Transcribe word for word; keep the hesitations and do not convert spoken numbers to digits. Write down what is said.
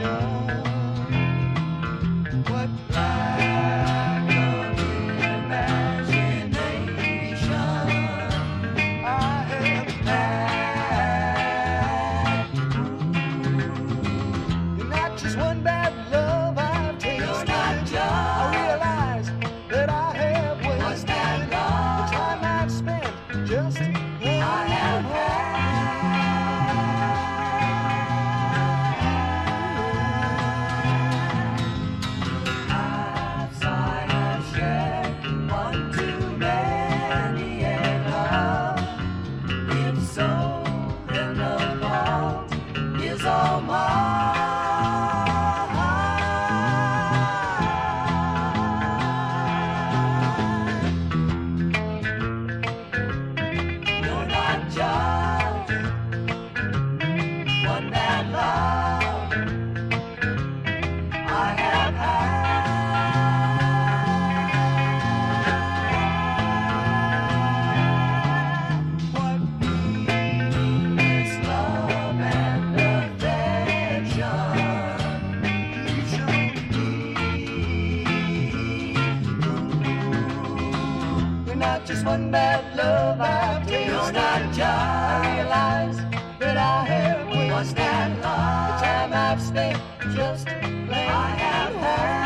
What lack of imagination I have had. You're not just one bad love I've tasted. You're not just. I realize that I have wasted. What's that love? The time I've spent just playing. I have had. All mine. You're not just one bad love I have had. What meaningless love and not just one bad love I've tasted. You're not just. I realize that I have wasted. What's that love? The time I've spent just playing. I have had.